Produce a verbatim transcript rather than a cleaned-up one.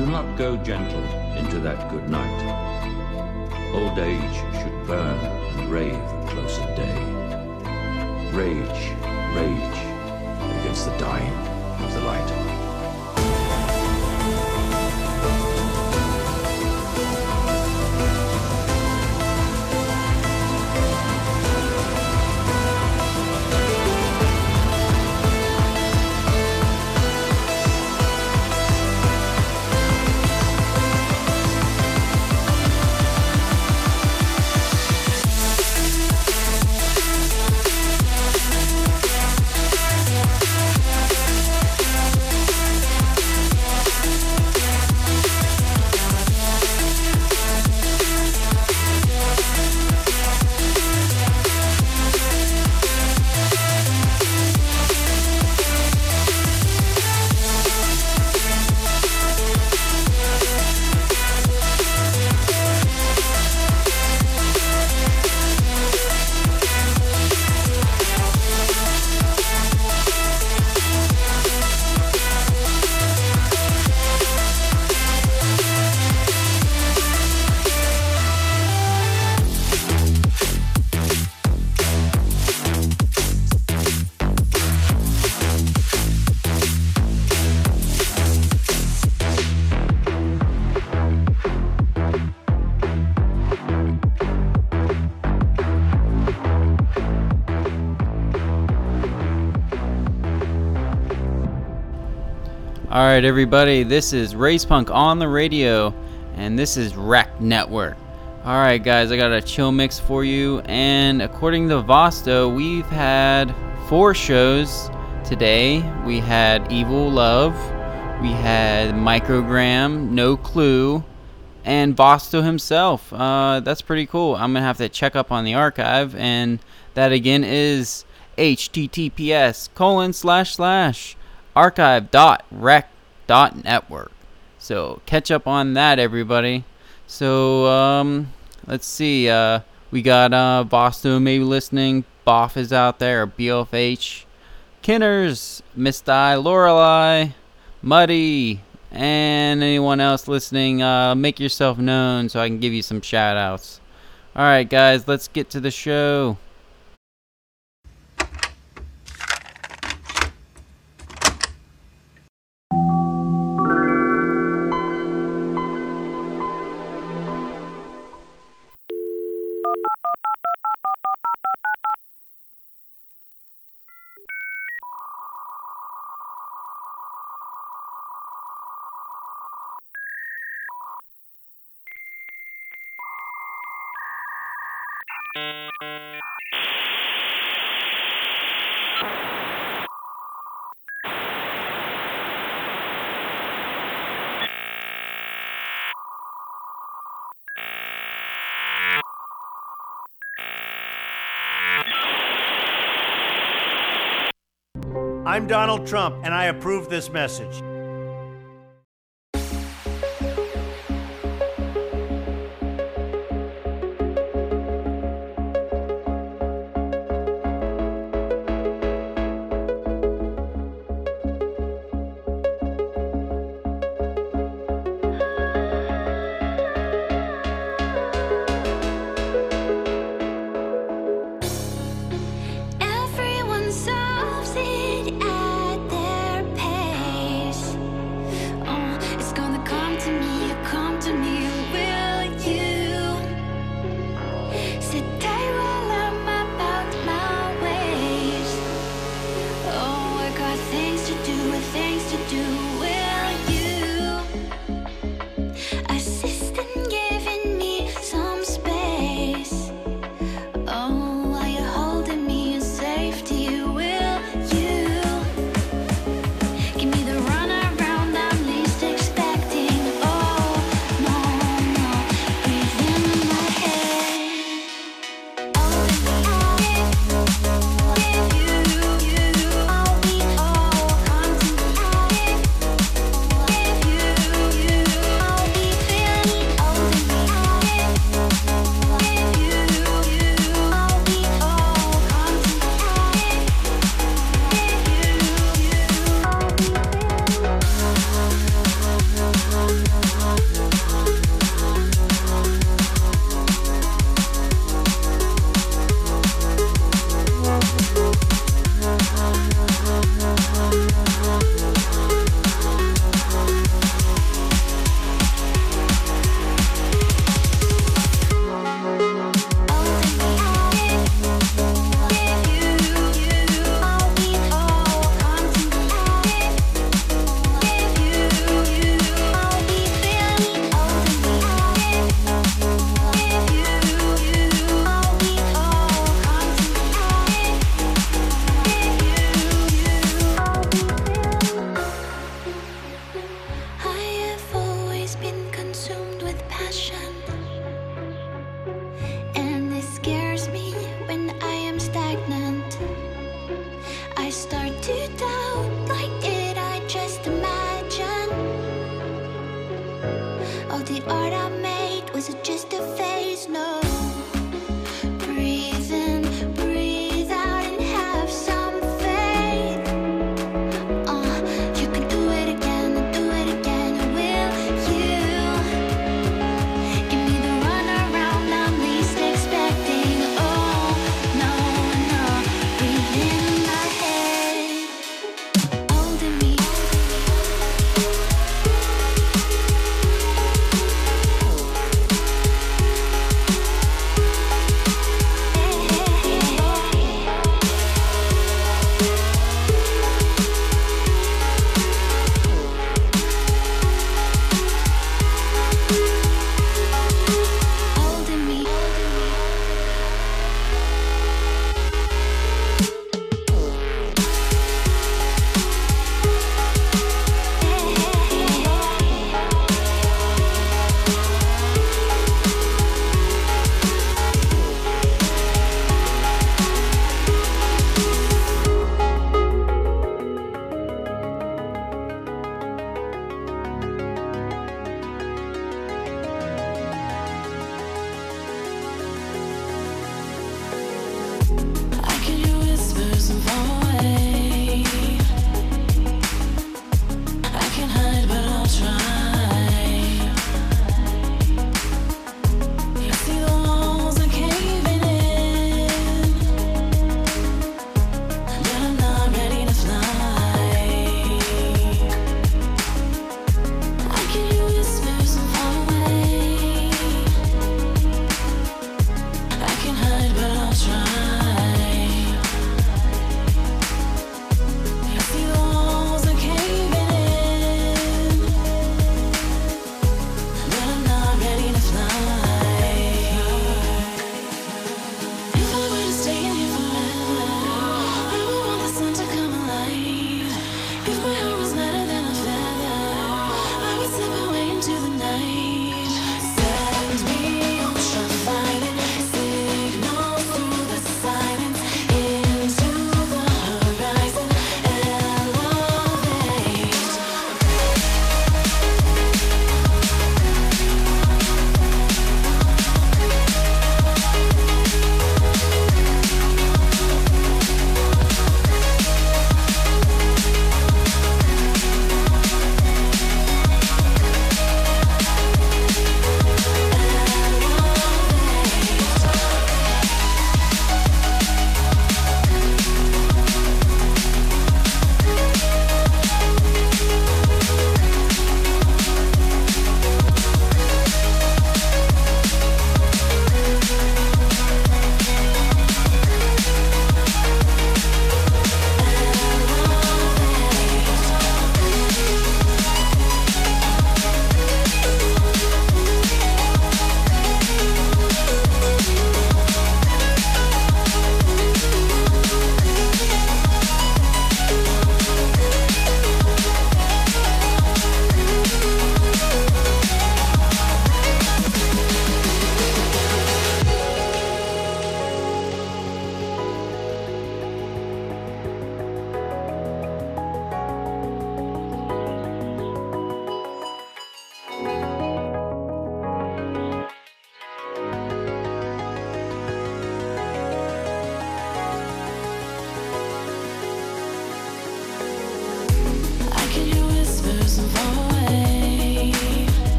do not go gentle into that good night. Old age should burn and rave the close of day. Rage, rage against the dying of the light. Alright everybody, this is Race Punk on the radio, and this is Wreck Network. Alright guys, I got a chill mix for you, and according to Vosto, we've had four shows today. We had Evil Love, we had Microgram, No Clue, and Vosto himself. Uh, that's pretty cool. I'm going to have to check up on the archive, and that again is https colon slash slash archive dot rec dot network. So catch up on that, everybody. So um let's see, uh we got uh Vosto maybe listening, Boff is out there, B F H, Kinners, Misty, Lorelei, Muddy, and anyone else listening. Uh make yourself known so I can give you some shout outs. Alright guys, let's get to the show. I'm Donald Trump, and I approve this message.